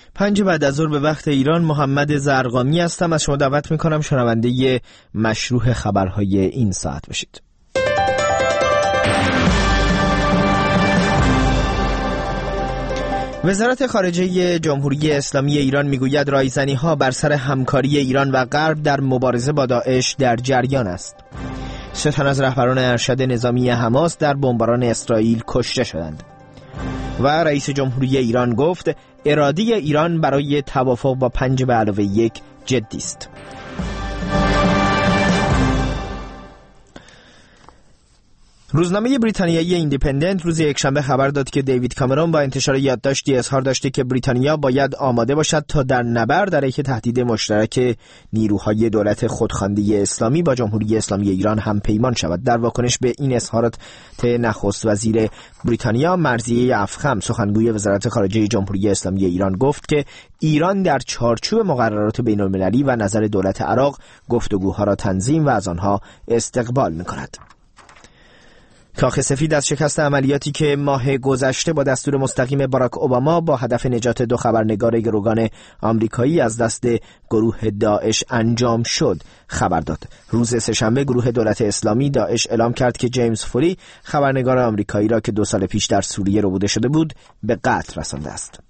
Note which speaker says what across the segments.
Speaker 1: 5 بعد از ظهر به وقت ایران. محمد زرقامی هستم. از شما دعوت میکنم شنونده مشروح خبرهای این ساعت باشید. وزارت خارجه جمهوری اسلامی ایران میگوید رایزنی‌ها بر سر همکاری ایران و غرب در مبارزه با داعش در جریان است. 3 تن از رهبران ارشد نظامی حماس در بمباران اسرائیل کشته شدند. و رئیس جمهوری ایران گفت اراده ایران برای توافق با 5+1 جدی است. روزنامه بریتانیایی ایندیپندنت روز یکشنبه خبر داد که دیوید کامرون با انتشار یادداشتی اظهار داشته که بریتانیا باید آماده باشد تا در نبرد علیه تهدید مشترک نیروهای دولت خودخوانده اسلامی با جمهوری اسلامی ایران هم پیمان شود. در واکنش به این اظهارات نخست وزیر بریتانیا مرضیه افخم سخنگوی وزارت خارجه جمهوری اسلامی ایران گفت که ایران در چارچوب مقررات بین‌المللی و نظر دولت عراق گفتگوها را تنظیم و از آنها استقبال می‌کند. کاخ سفید از شکست عملیاتی که ماه گذشته با دستور مستقیم باراک اوباما با هدف نجات 2 خبرنگار گروگان آمریکایی از دست گروه داعش انجام شد خبر داد. روز سه‌شنبه گروه دولت اسلامی داعش اعلام کرد که جیمز فولی خبرنگار آمریکایی را که 2 سال پیش در سوریه ربوده شده بود به قتل رسانده است.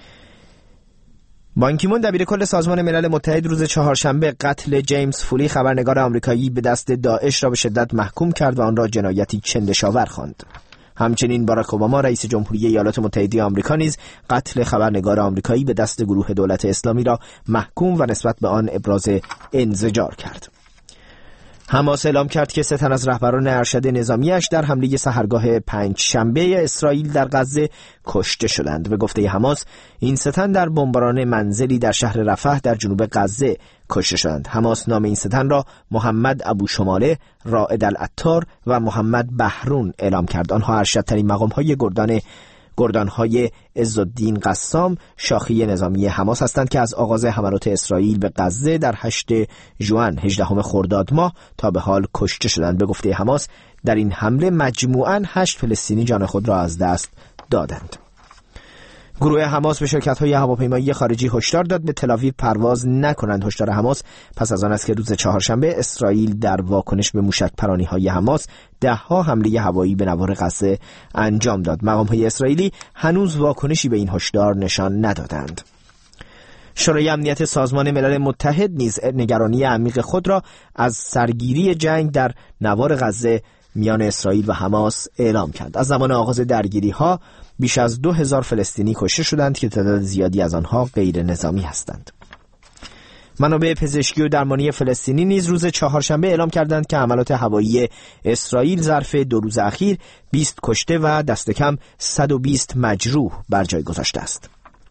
Speaker 1: بان کی مون دبیرکل سازمان ملل متحد روز چهارشنبه قتل جیمز فولی خبرنگار آمریکایی به دست داعش را به شدت محکوم کرد و آن را جنایتی چندشاور خواند. همچنین باراک اوباما رئیس جمهوری ایالات متحده آمریکا نیز قتل خبرنگار آمریکایی به دست گروه دولت اسلامی را محکوم و نسبت به آن ابراز انزجار کرد. حماس اعلام کرد که 3 تن از رهبران ارشد نظامیش در حمله سحرگاه 5 شنبه اسرائیل در غزه کشته شدند. به گفته حماس این 3 تن در بمباران منزلی در شهر رفح در جنوب غزه کشته شدند. حماس نام این 3 تن را محمد ابو شماله، رائد العطار و محمد بحرون اعلام کرد. آنها ارشدترین مقام‌های گردانهای عزالدین قسام شاخه نظامی حماس هستند که از آغاز حملات اسرائیل به غزه در 8 ژوئن 18 خرداد ماه تا به حال کشته شدند. به گفته حماس در این حمله مجموعاً 8 فلسطینی جان خود را از دست دادند. گروه حماس به شرکت‌های هواپیمایی خارجی هشدار داد به تل‌آویو پرواز نکنند. هشدار حماس پس از آن است که روز چهارشنبه اسرائیل در واکنش به موشک‌پرانی‌های حماس 10 حمله هوایی به نوار غزه انجام داد. مقام‌های اسرائیلی هنوز واکنشی به این هشدار نشان ندادند. شورای امنیت سازمان ملل متحد نیز نگرانی عمیق خود را از سرگیری جنگ در نوار غزه میان اسرائیل و حماس اعلام کرد. از زمان آغاز درگیری‌ها بیش از 2000 فلسطینی کشته شدند که تعداد زیادی از آنها غیر نظامی هستند. منابع پزشکی و درمانی فلسطینی نیز روز چهارشنبه اعلام کردند که حملات هوایی اسرائیل ظرف 2 روز اخیر 20 کشته و دست کم 120 مجروح بر جای گذاشته است.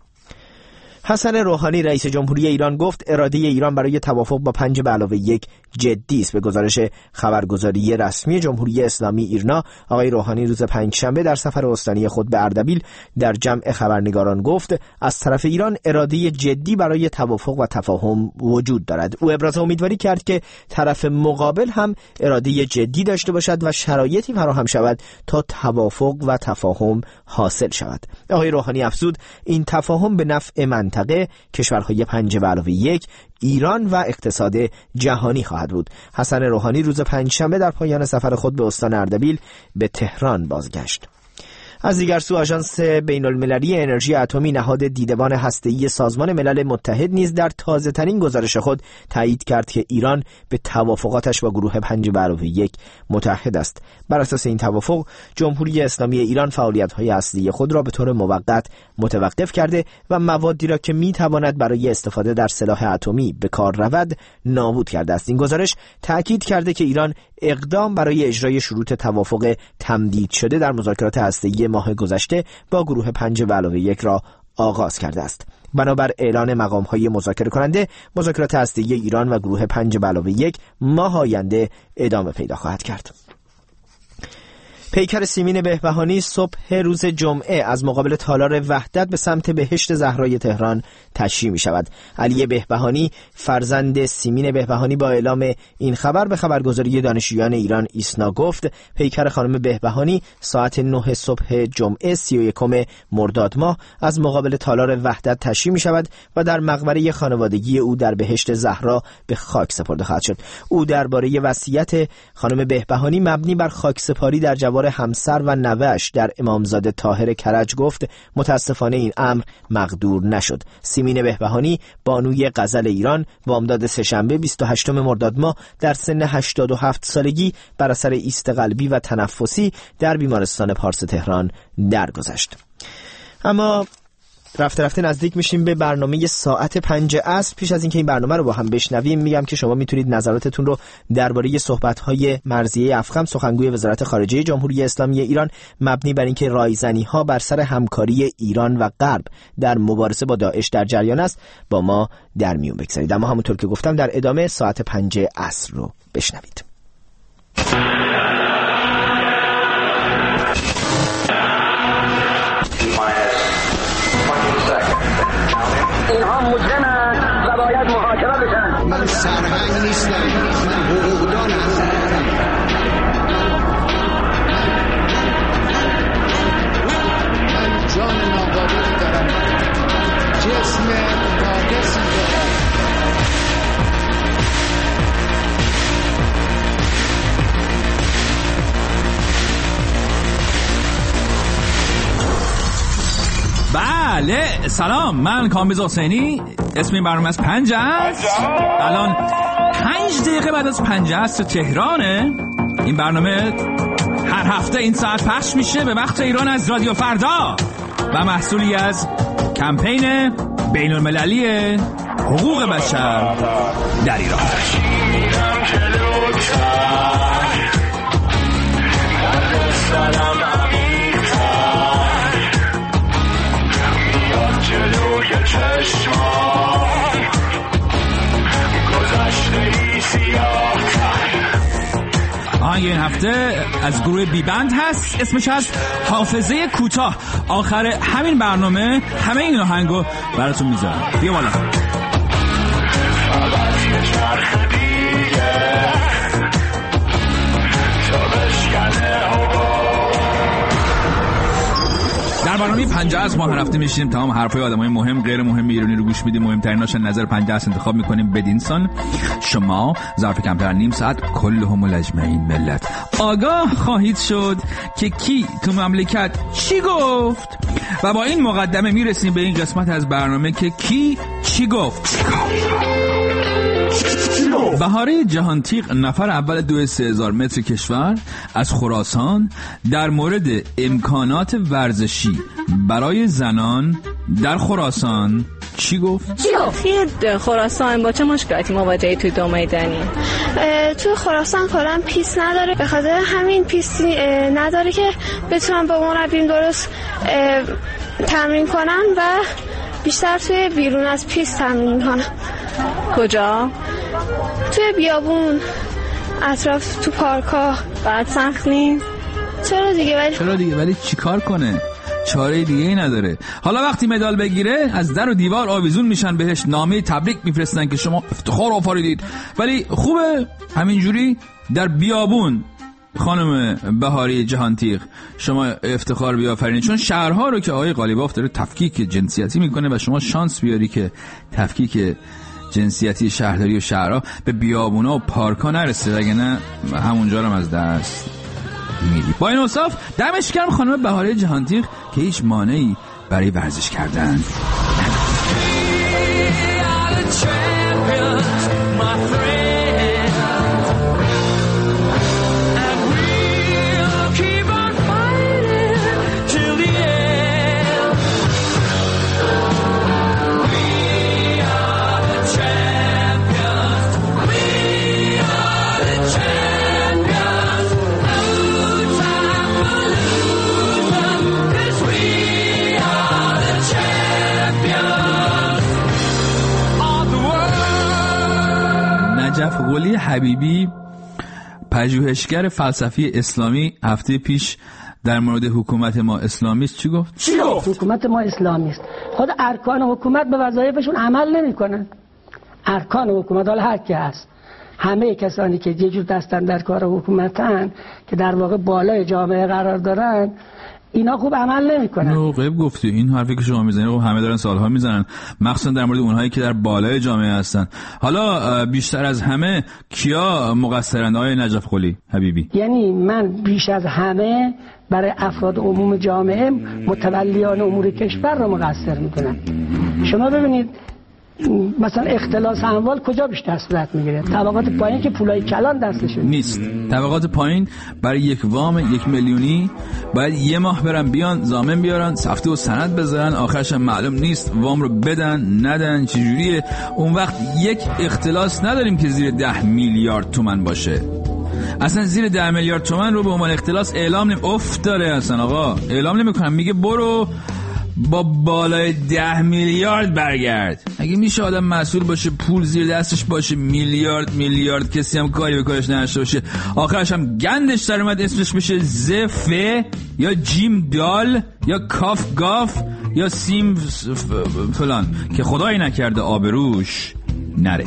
Speaker 1: حسن روحانی رئیس جمهوری ایران گفت اراده ایران برای توافق با 5+1 جدی است. به گزارش خبرگزاری رسمی جمهوری اسلامی ایرنا، آقای روحانی روز 5 شنبه در سفر استانی خود به اردبیل در جمع خبرنگاران گفت از طرف ایران اراده جدی برای توافق و تفاهم وجود دارد. او ابراز امیدواری کرد که طرف مقابل هم اراده جدی داشته باشد و شرایطی فراهم شود تا توافق و تفاهم حاصل شود. آقای روحانی افزود این تفاهم به نفع منطقه، کشورهای 5+1، ایران و اقتصاد جهانی خواهد بود. حسن روحانی روز 5 شنبه در پایان سفر خود به استان اردبیل به تهران بازگشت. از دیگر سو آژانس بین‌المللی انرژی اتمی نهاد دیدبان هسته‌ای سازمان ملل متحد نیز در تازه‌ترین گزارش خود تایید کرد که ایران به توافقاتش با گروه 5+1 متحد است. بر اساس این توافق جمهوری اسلامی ایران فعالیت‌های هسته‌ای خود را به طور موقت متوقف کرده و موادی را که می‌تواند برای استفاده در سلاح اتمی به کار رود نابود کرده است. این گزارش تأکید کرده که ایران اقدام برای اجرای شروط توافق تمدید شده در مذاکرات هسته‌ای ماه گذشته با گروه 5+1 را آغاز کرده است. بنابر اعلان مقام‌های مذاکره کننده، مذاکرات هسته‌ای ایران و گروه 5+1 ماه آینده ادامه پیدا خواهد کرد. پیکر سیمین بهبهانی صبح روز جمعه از مقابل تالار وحدت به سمت بهشت زهرای تهران تشییع می شود. علی بهبهانی فرزند سیمین بهبهانی با اعلام این خبر به خبرگزاری دانشجویان ایران ایسنا گفت پیکر خانم بهبهانی ساعت 9 صبح جمعه 31 مرداد ماه از مقابل تالار وحدت تشییع می شود و در مقبره خانوادگی او در بهشت زهرا به خاک سپرده خواهد شد. او درباره وصیت خانم بهبهانی مبنی بر خاکسپاری در جوار همسر و نوه‌اش در امامزاده طاهر کرج گفت متاسفانه این امر مقدور نشد. سیمین بهبهانی بانوی غزل ایران بامداد سه‌شنبه 28 مرداد ماه در سن 87 سالگی بر اثر ایست قلبی و تنفسی در بیمارستان پارس تهران درگذشت. اما رفته نزدیک میشیم به برنامه ساعت 5 عصر. پیش از اینکه این برنامه رو با هم بشنویم میگم که شما میتونید نظراتتون رو درباره صحبت‌های مرضیه افخم سخنگوی وزارت خارجه جمهوری اسلامی ایران مبنی بر اینکه رایزنی‌ها بر سر همکاری ایران و غرب در مبارزه با داعش در جریان است با ما در میون بگذارید. اما همونطور که گفتم در ادامه ساعت 5 عصر رو بشنوید.
Speaker 2: اینها مجرمند و باید محاکمه بشن.
Speaker 3: من سرهنگ نیستم، من حقوقدان هستم. من جان ناقابلی دارم، جسم ناقصی دارم.
Speaker 4: بله سلام، من کامبیز حسینی. اسم این برنامه از 5 است. الان 5 دقیقه بعد از 5 است تهرانه. این برنامه هر هفته این ساعت پخش میشه به وقت ایران از رادیو فردا و محصولی از کمپین بین المللی حقوق بشر در ایران. آهنگ این هفته از گروه بی بند هست، اسمش هست حافظه کوتاه. آخر همین برنامه همه این آهنگو براتون میذارم. بیا بالا. در برنامه 50 از ما هر هفته میشینیم تمام حرفای آدمای مهم غیر مهم ایرانی رو گوش میدیم، مهمتریناش نظر 50 انتخاب میکنیم. بدین سان شما ظرف کمتر نیم ساعت کلهم اجمعین ملت آگاه خواهید شد که کی تو مملکت چی گفت و با این مقدمه میرسیم به این قسمت از برنامه که کی چی گفت. بهاره جهانتیغ نفر اول 23000 متر کشور از خراسان در مورد امکانات ورزشی برای زنان در خراسان چی گفت؟
Speaker 5: توی خراسان با چه مشکلاتی مواجهی توی دو میدانی؟
Speaker 6: توی خراسان کلا پیست نداره، به خاطر همین پیستی نداره که بتونم با مربیم درست تمرین کنم و بیشتر توی بیرون از پیست تمرین کنم.
Speaker 5: کجا؟
Speaker 6: توی بیابون، اطراف تو پارکا.
Speaker 5: بعد سخت نیست؟
Speaker 6: چرا دیگه
Speaker 4: ولی چیکار کنه؟ چاره دیگه ای نداره. حالا وقتی مدال بگیره از در و دیوار آویزون میشن، بهش نامه تبریک میفرستن که شما افتخار آفریدید. ولی خوبه همینجوری در بیابون خانم بهاره جهانتیغ شما افتخار بیافرینید، چون شهرها رو که آقای قالیباف داره تفکیک جنسیتی میکنه و شما شانس بیاری که تفکیک جنسیتی شهرداری و شهرها به بیابونا و پارکا نرسه، اگه نه همونجا رو از دست میدی. با این اوصاف دمش گرم خانم بهاره جهانتیغ که هیچ مانعی برای ورزش کردن نجف قلی حبیبی پژوهشگر فلسفی اسلامی هفته پیش در مورد حکومت ما اسلامی است چی گفت؟
Speaker 7: حکومت ما اسلامی است. خود ارکان حکومت به وظایفشون عمل نمی‌کنن. ارکان حکومت حالا هر کی هست، همه کسانی که یه جور دستن در کار حکومتن که در واقع بالای جامعه قرار دارن، اینا خوب عمل نمی‌کنن.
Speaker 4: غیب گفتی این حرفی که شما میزنید خب همه دارن سالها میزنن، مخصوصا در مورد اونهایی که در بالای جامعه هستن. حالا بیشتر از همه کیا مقصرند آقای نجف قلی حبیبی؟
Speaker 7: یعنی من بیش از همه برای افراد عموم جامعه متولیان امور کشور رو مقصر می‌دونم. شما ببینید مثلا اختلاس اموال کجا بیشتر صورت میگیره؟ طبقات پایین که پولای کلان دستشون
Speaker 4: نیست. طبقات پایین برای یک وام 1 میلیونی باید یه ماه برن بیان ضامن بیارن، سفته و سند بذارن، آخرش هم معلوم نیست وام رو بدن ندن چجوریه. اون وقت یک اختلاس نداریم که زیر 10 میلیارد تومان باشه. اصلا زیر 10 میلیارد تومان رو به عنوان اختلاس اعلام داره اصلا آقا اعلام نمیکنن، میگه برو با بالای 10 میلیارد برگرد. اگه میشه آدم مسئول باشه پول زیر دستش باشه میلیارد کسی هم کاری به کارش نداشته باشه، آخرش هم گندش در اومد اسمش بشه زف یا جیم دال یا کاف گاف یا سیم فلان که خدایی نکرده آبروش نره.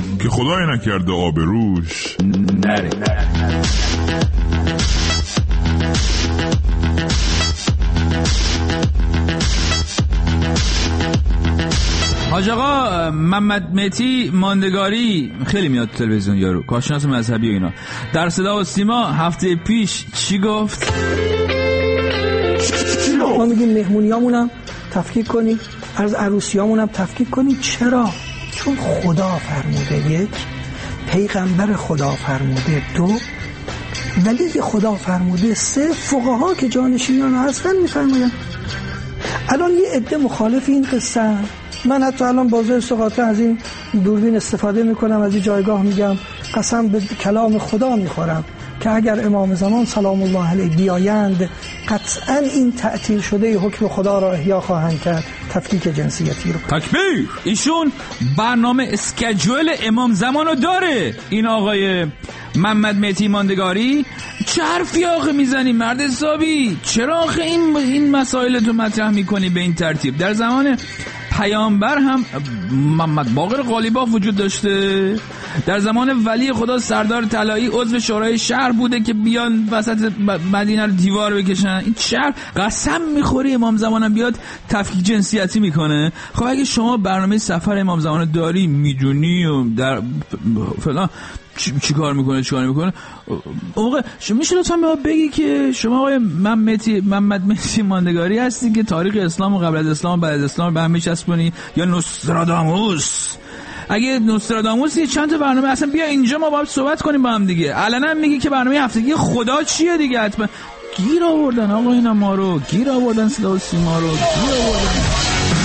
Speaker 4: حاج آقا محمد مهدی ماندگاری خیلی میاد تلویزیون یارو، کارشناس مذهبی و اینا، در صدا و سیما هفته پیش چی گفت؟
Speaker 8: ما میگیم مهمونیامونم تفکیک کنید، از عروسیامونم تفکیک کنید. چرا؟ چون خدا فرموده 1، پیغمبر خدا فرموده 2، ولی خدا فرموده 3، فقها که جانشینان هستن میفرماین. الان یه عده مخالف این قصه، من حتی الان بازار سقاطه از این دوربین استفاده میکنم، از این جایگاه میگم قسم به کلام خدا میخورم که اگر امام زمان سلام الله علیه بیایند قطعا این تعطیل شده حکم خدا را احیا خواهند کرد، تفکیک جنسیتی رو.
Speaker 4: تکبیر! ایشون برنامه اسکیجول امام زمان رو داره. این آقای محمد مهدی ماندگاری چه حرفی آخه میزنی مرد حسابی؟ چرا آخه این مسائل تو مطرح میکنی به این ترتیب؟ در زمان پیامبر هم محمد باقر قالیباف وجود داشته، در زمان ولی خدا سردار طلایی عضو شورای شهر بوده که بیان وسط مدینه رو دیوار بکشن. این شهر قسم میخوری امام زمانم بیاد تفکیک جنسیتی میکنه. خب اگه شما برنامه سفر امام زمان داری میدونی و در فلان چی کار میکنه موقع میشه لطفا به ما بگی که شما آقای محمد مهدی ماندگاری هستی که تاریخ اسلام و قبل از اسلام و بعد از اسلام به هم میچسبونی یا نوستراداموس؟ اگه نوستراداموسی چند تا برنامه اصلا بیا اینجا ما باید صحبت کنیم با هم دیگه. الان میگی که برنامه هفتگی خدا چیه دیگه؟ حتما گیر آوردن آقا اینا ما رو، گیر آوردن صدا و سیما رو، گیر آوردن.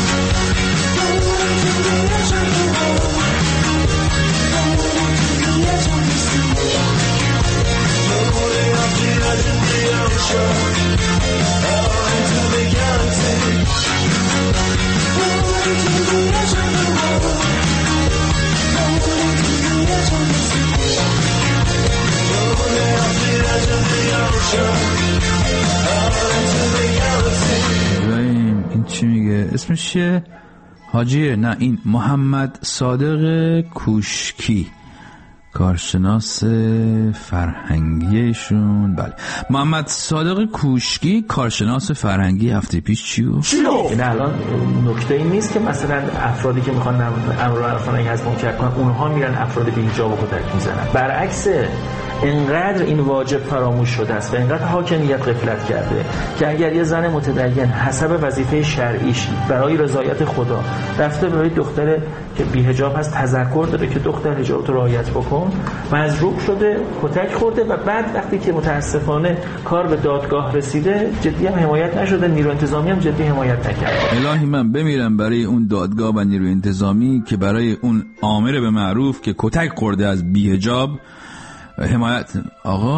Speaker 4: این چی میگه؟ اسمش چیه؟ حاجیه؟ نه این محمد صادق کوشکی، کارشناس فرهنگیشون. بله محمد صادق کوشکی کارشناس فرهنگی هفته پیش چی گفت؟
Speaker 9: نه الان نکته این نیست که مثلا افرادی که میخوان امر معروف و نهی از منکر کنن اونها میرن افراد بی‌حجاب و کتک میزنن. برعکس اینقدر این واجب فراموش شده است و اینقدر حاکمیت غفلت کرده که اگر یه زن متدین حسب وظیفه شرعیش برای رضایت خدا رفته برای دختر که بی‌حجاب هست تذکر داده که دختر حجابت رو رعایت بکن، مضروب شده، کتک خورده و بعد وقتی که متاسفانه کار به دادگاه رسیده جدی هم حمایت نشده، نیرو انتظامی هم جدی حمایت نکرده.
Speaker 4: الهی من بمیرم برای اون دادگاه و نیرو انتظامی که برای اون آمر به معروف که کتک خورده از بی‌حجاب حمایت. آقا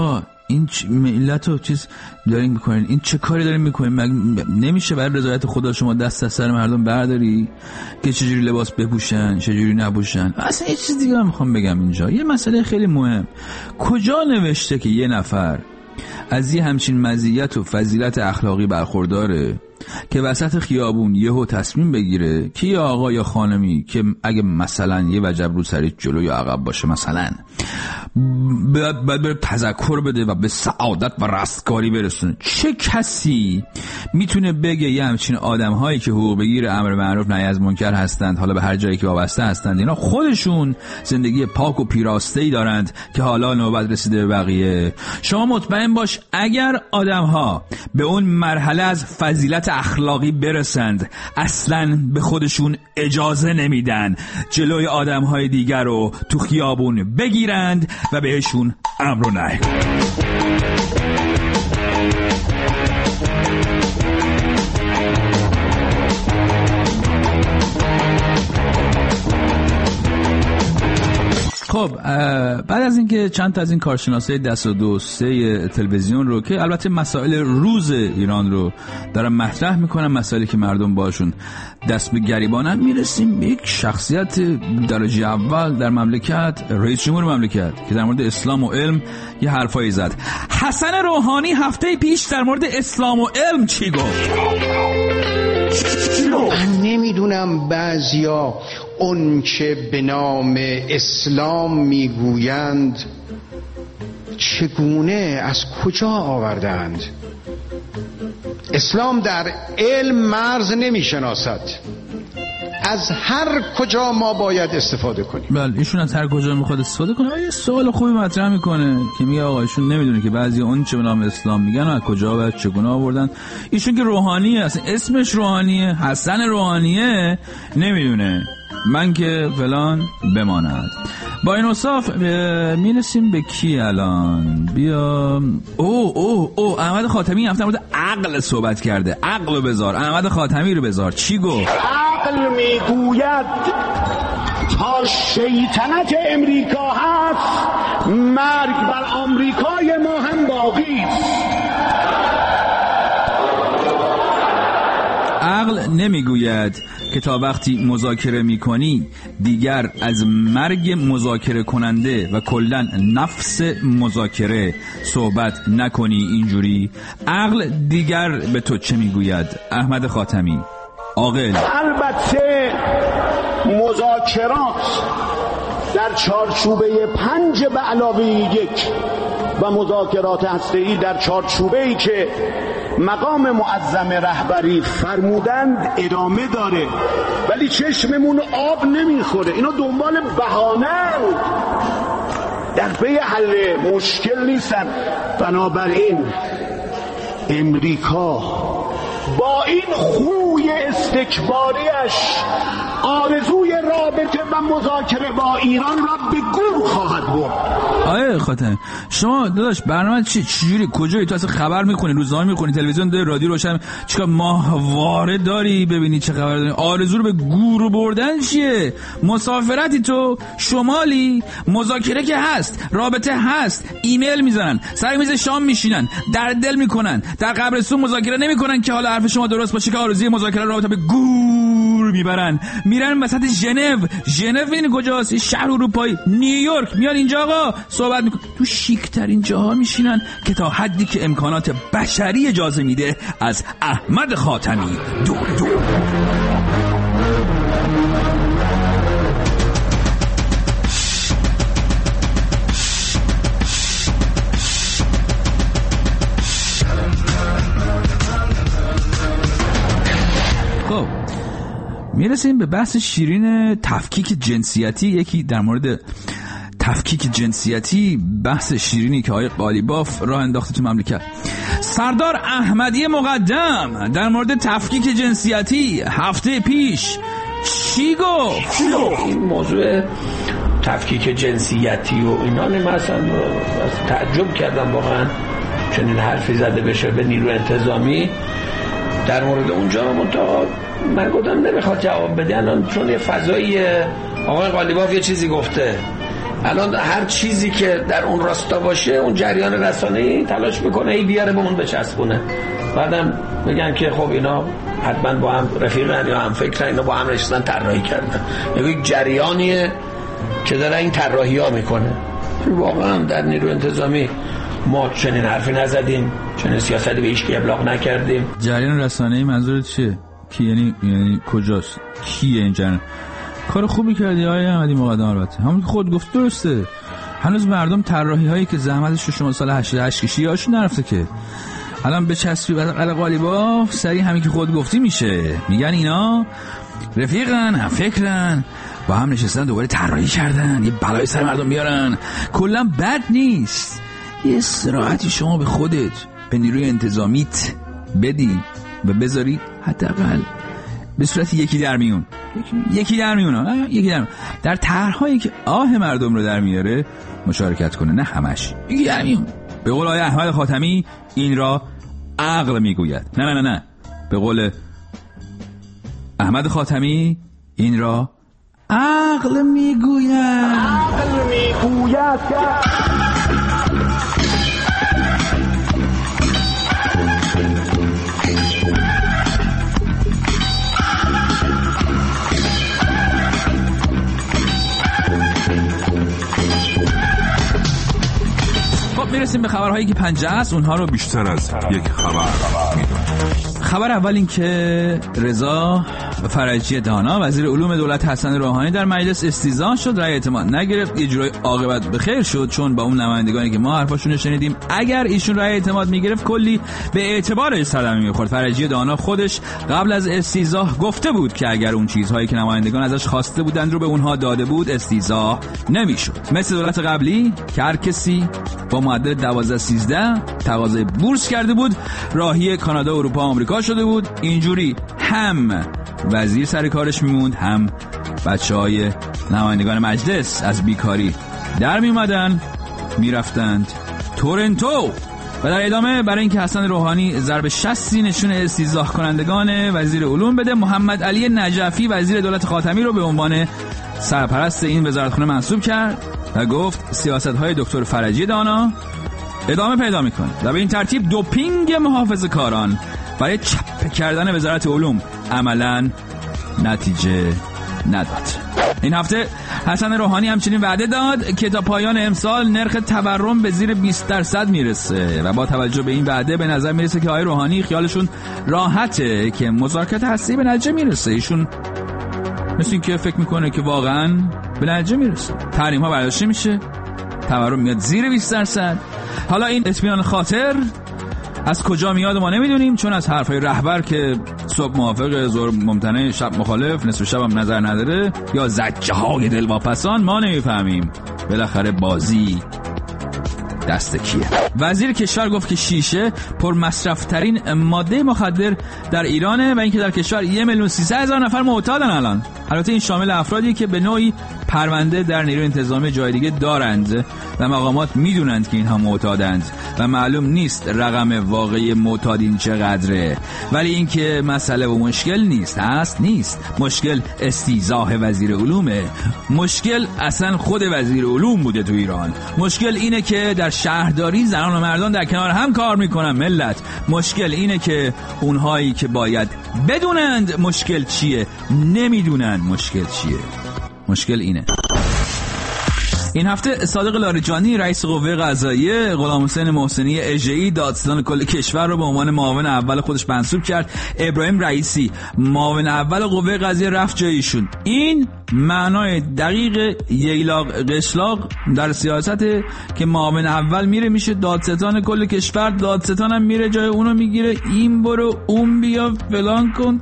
Speaker 4: این ملت رو چیز دارین میکنین، این چه کاری دارین میکنین؟ نمیشه برای رضایت خدا شما دست از سر مردم برداری که چجوری لباس بپوشن چجوری نپوشن؟ اصلا یه چیز دیگه میخوام بگم اینجا، یه مسئله خیلی مهم. کجا نوشته که یه نفر از یه همچین مزیت و فضیلت اخلاقی برخورداره که وسط خیابون یهو تصمیم بگیره که یه آقا یا خانمی که اگه مثلا یه وجب رو سری جلو یا عقب باشه مثلا باید بره تذکر بده و به سعادت و رستگاری برسونه؟ چه کسی میتونه بگه یه همچین آدم هایی که حقوق بگیر امر معروف نهی از منکر هستند، حالا به هر جایی که وابسته هستند، اینا خودشون زندگی پاک و پیراسته‌ای دارند که حالا نوبت رسیده به بقیه؟ شما مطمئن باش اگر آدم ها به اون مرحله از فضیلت اخلاقی برسند اصلاً به خودشون اجازه نمیدن جلوی آدم های دیگر رو تو خیابون بگیرند و بهشون امر و نهی کنند. خب بعد از اینکه چند تا از این کارشناسای دست و دوسته تلویزیون رو که البته مسائل روز ایران رو دارن مطرح میکنن، مسائلی که مردم باشون دست به گریبانن، میرسیم به یک شخصیت درجه اول در مملکت، رئیس جمهور مملکت که در مورد اسلام و علم یه حرفایی زد. حسن روحانی هفته پیش در مورد اسلام و علم چی گفت؟
Speaker 3: من نمیدونم بعضیا اون که به نام اسلام میگویند چگونه از کجا آوردند. اسلام در علم مرز نمیشناسد، از هر کجا ما باید استفاده کنیم.
Speaker 4: بله ایشون از هر کجا میخواد استفاده کنه و یه سوال خوبی مطرح میکنه که میگه آقا ایشون نمیدونه که بعضی اون چه به نام اسلام میگن و از کجا و چگونه آوردن. ایشون که روحانیه، اصلا اسمش روحانیه، حسن روحانیه، نمیدونه. من که فلان بماند. با این اصاف میرسیم به کی الان؟ بیا احمد خاتمی هفته مورد عقل صحبت کرده. عقل رو بذار، احمد خاتمی رو بذار. چی گفت؟
Speaker 10: عقل میگوید تا شیطنت امریکا هست مرگ بر آمریکای ما هم باقی است.
Speaker 4: عقل نمیگوید که تا وقتی مذاکره میکنی دیگر از مرگ مذاکره کننده و کلن نفس مذاکره صحبت نکنی اینجوری. عقل دیگر به تو چه میگوید؟ احمد خاتمی عاقل.
Speaker 10: البته مذاکرات در چارچوبه 5 به علاوه 1 و مذاکرات هسته‌ای در چارچوبه‌ای که مقام معظم رهبری فرمودند ادامه داره، ولی چشممون آب نمیخوره. اینا دنبال بهانه‌اند، در پی حل مشکل نیستن. بنابراین امریکا با این خوی استکباریش آرزوی رابطه و مذاکره با ایران را به گور خواهد برد.
Speaker 4: آیه خاتم شما داداش برنامه چجوری کجایی؟ تو اصلا خبر میکنی، روزنامه میخونی، تلویزیون داری، رادیو روشن، چیکار ماهواره داری ببینی چه خبر داری؟ آرزو رو به گور بردن چیه؟ مسافرتی تو شمالی، مذاکره که هست، رابطه هست، ایمیل میزنن، سر میز شام میشینن، در دل میکنن، در قبرستون مذاکره نمیکنن که حالا حرف شما درست باشه که آرزوی مذاکره رابطه به گور میبرن. میرن وسط ژنو این کجاست؟ شهر اروپایی، نیویورک، میان اینجا آقا صحبت میکنن. تو شیک ترین جاها میشینن که تا حدی که امکانات بشری اجازه میده از احمد خاتمی دور. خب میرسیم به بحث شیرین تفکیک جنسیتی. یکی در مورد تفکیک جنسیتی، بحث شیرینی که آقای قالیباف راه انداخته تو مملکت. سردار احمدی مقدم در مورد تفکیک جنسیتی هفته پیش چی گفت؟
Speaker 11: این موضوع تفکیک جنسیتی و اینا من اصلا تعجب کردم واقعا چنین حرفی زده بشه به نیرو انتظامی در مورد اونجا. من گفتم نمیخواد جواب بده الان، چون یه فضایی آقای قالیباف یه چیزی گفته، الان هر چیزی که در اون راستا باشه اون جریان رسانه‌ای تلاش میکنه ای بیاره به اون بچسبونه، بعدم بگن که خب اینا حتما با هم رفیقن یا هم فکرن، اینا با هم نشستن طراحی کردن. یک جریانیه که داره این طراحی‌ها میکنه. واقعا در نیروی انتظامی ما چنین حرفی نزدیم، چنین سیاستی به هیچ کی ابلاغ نکردیم.
Speaker 4: جریان رسانه‌ای منظورت چیه؟ کی یعنی کجاست؟ کیه این جریان؟ کار خوبی کردی آقای احمدی مقدم. البته همون که خود گفت درسته، هنوز مردم طراحی هایی که زحمتش رو شما سال 88 کشیدی هاشون نرفته که. الان به چسبی بدل قالیباف سری همین که خود گفتی میشه، میگن اینا رفیقن، هم فکرن، با هم نشستن دوباره طراحی کردن یه بلای سر مردم بیارن. کلا بد نیست یه استراحتی شما به خودت، به نیروی انتظامیت بدی و بذاری حداقل به صورت یکی در میون در طرح‌هایی که آه مردم رو در میاره مشارکت کنه، نه همش یکی در میون. به قول آقای احمد خاتمی این را عقل میگوید. نه به قول احمد خاتمی این را عقل میگوید. میرسیم به خبرهایی که پنجه است، اونها رو بیشتر از یک خبر میدونیم. خبر اول این که رضا فرجی دانا وزیر علوم دولت حسن روحانی در مجلس استیضاح شد، رأی اعتماد نگرفت. یه جورای عاقبت به خیر شد، چون با اون نمایندگانی که ما حرفاشون رو شنیدیم اگر ایشون رأی اعتماد میگرفت کلی به اعتبارش صدمه میخورد. فرجی دانا خودش قبل از استیضاح گفته بود که اگر اون چیزهایی که نمایندگان ازش خواسته بودند رو به اونها داده بود استیضاح نمیشد. مثل دولت قبلی که هر کسی با معدل 12-13 تقاضای بورس کرده بود، راهی کانادا، اروپا، آمریکا شده بود. اینجوری هم وزیر سر کارش میموند، هم بچهای نمایندگان مجلس از بیکاری در میومدن میرفتند تورنتو. و در ادامه برای اینکه حسن روحانی ضرب 60 نشون استیضاح کنندگان وزیر علوم بده، محمد علی نجفی وزیر دولت خاتمی رو به عنوان سرپرست این وزارتخانه منصوب کرد و گفت سیاست‌های دکتر فرجی دانا ادامه پیدا میکنه و به این ترتیب دوپینگ محافظه‌کاران برای چپ کردن وزارت علوم عملاً نتیجه نداد. این هفته حسن روحانی همچنین وعده داد که تا پایان امسال نرخ تورم به زیر 20% میرسه و با توجه به این وعده به نظر میرسه که آقای روحانی خیالشون راحته که مذاکرات هسته‌ای به نتیجه میرسه. ایشون مثل این که فکر میکنه که واقعاً به نتیجه میرسه، تحریم ها برداشته میشه، تورم میاد زیر 20%. حالا این اطمینان خاطر از کجا میاد ما نمیدونیم، چون از حرفای رهبر که صبح موافق، ظهر ممتنع، شب مخالف، نصف شب هم نظر نداره، یا زجه های دلواپسان ما نمیفهمیم بالاخره بازی دست کیه. وزیر کشور گفت که شیشه پر مصرف ترین ماده مخدر در ایرانه و اینکه در کشور 1,300,000 نفر معتادن الان. البته این شامل افرادی که به نوعی پرونده در نیروی انتظامی جای دیگه دارند و مقامات میدونند که اینها معتادند و معلوم نیست رقم واقعی معتادین چقدره. ولی اینکه مسئله و مشکل نیست. مشکل استیضاح وزیر علومه. مشکل اصلا خود وزیر علوم بوده تو ایران. مشکل اینه که در شهرداری زنان و مردان در کنار هم کار میکنن ملت. مشکل اینه که اونهایی که باید بدونند مشکل چیه نمیدونن مشکل چیه. مشکل اینه. این هفته صادق لاریجانی رئیس قوه قضاییه غلام حسین محسنی اژه‌ای دادستان کل کشور رو به عنوان معاون اول خودش منصوب کرد. ابراهیم رئیسی معاون اول قوه قضاییه رفت جای ایشون. این معنای دقیق ییلاق قشلاق در سیاسته که معاون اول میره میشه دادستان کل کشور، دادستان هم میره جای اونو میگیره، این برو اون بیا فلان کن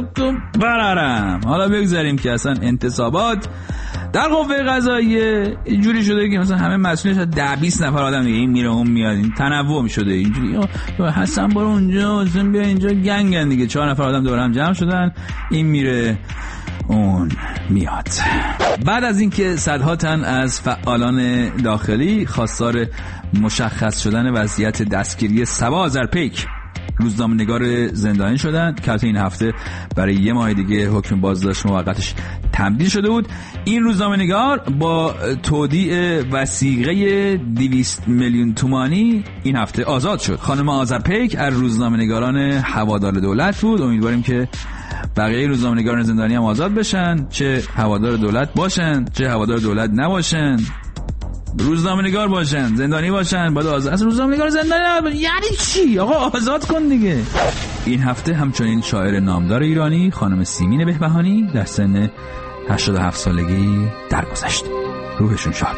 Speaker 4: برارم. حالا بگذاریم که اصلا انتصابات در قوه قضاییه اینجوری شده که مثلا همه مسئولش 10-20 نفر آدم دیگه، این میره اون میاد، این تنوع میشده اینجوری. حسن برو اونجا، حسن بیا اینجا، گنگن دیگه، 4 نفر آدم دور هم جمع شدن، این میره اون میاد. بعد از اینکه صدها تن از فعالان داخلی خواستار مشخص شدن وضعیت دستگیری صبا آذرپیک روزنامه‌نگار زندانی شدن که این هفته برای 1 ماه دیگه حکم بازداشت موقتش تمدید شده بود. این روزنامه‌نگار با تودیع وثیقه 200 میلیون تومانی این هفته آزاد شد. خانم آذرپیک از روزنامه‌نگاران هوادار دولت بود. امیدواریم که بقیه روزنامه‌نگاران زندانی هم آزاد بشن، چه هوادار دولت باشن چه هوادار دولت نباشن، روزنامه‌نگار باشن، زندانی باشن، باید آزاد. اصلا روزنامه‌نگار زندانی یعنی چی؟ آقا آزاد کن دیگه. این هفته همچنین شاعر نامدار ایرانی خانم سیمین بهبهانی در سن 87 سالگی درگذشت. روحشون شاد.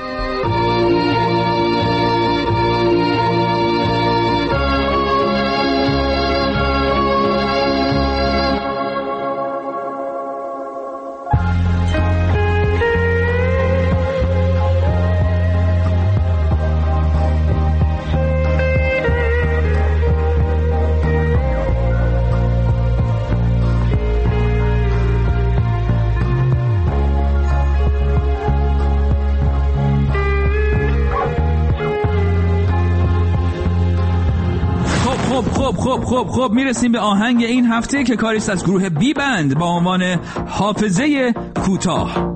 Speaker 4: خب میرسیم به آهنگ این هفته که کاریست از گروه بی بند با عنوان حافظه کوتاه.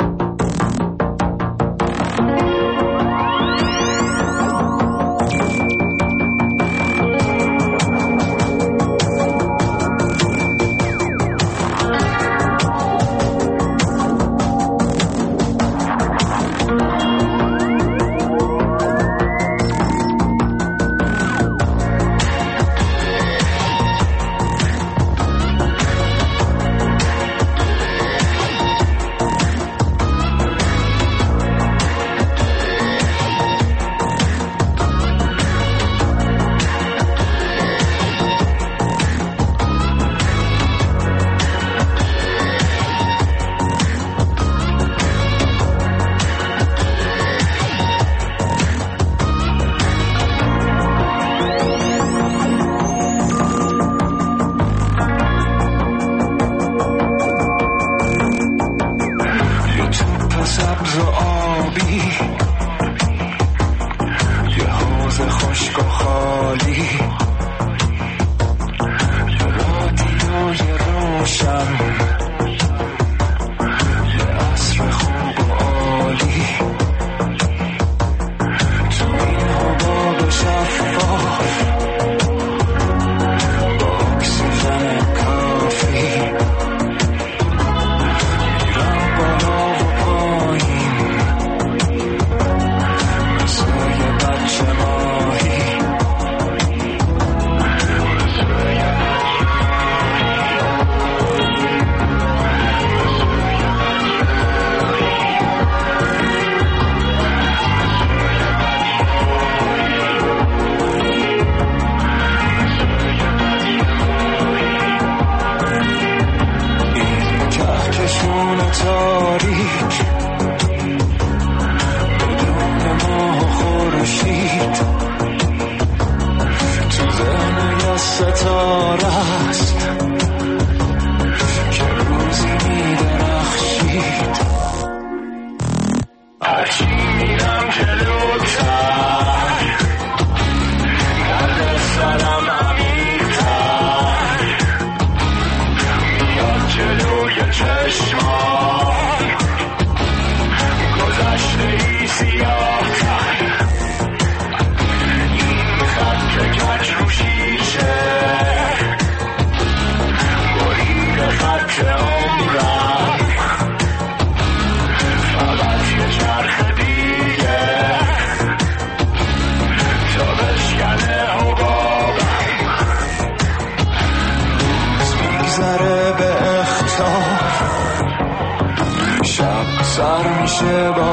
Speaker 12: سر میشه با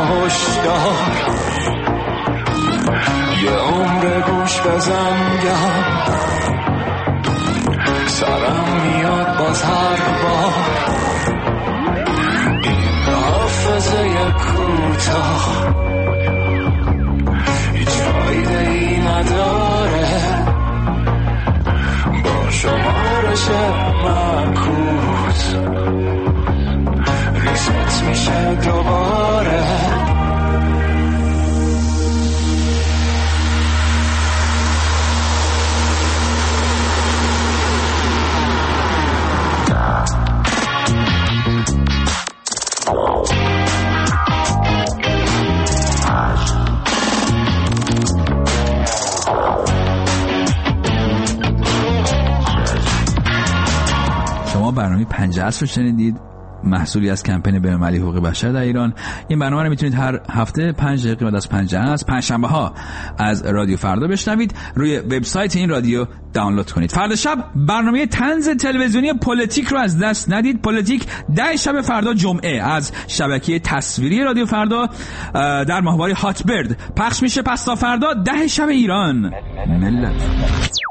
Speaker 12: هشدار یه عمر گوش بزنگم سرم میاد باز هر بار این حافظه کوتاه هیچ فایده ای نداره با شمارش مکوت ریست میشه دوباره
Speaker 4: شما برنامه 5 عصر رو شنیدید، محصولی از کمپین بین‌المللی حقوق بشر در ایران. این برنامه رو میتونید هر هفته 5 دقیقه بعد از 5 عصر پنجشنبه ها از رادیو فردا بشنوید، روی وبسایت این رادیو دانلود کنید. فردا شب برنامه طنز تلویزیونی پلیتیک رو از دست ندید. پلیتیک 10 شب فردا جمعه از شبکه تصویری رادیو فردا در ماهواره هات برد پخش میشه. پس تا فردا 10 شب ایران ملت.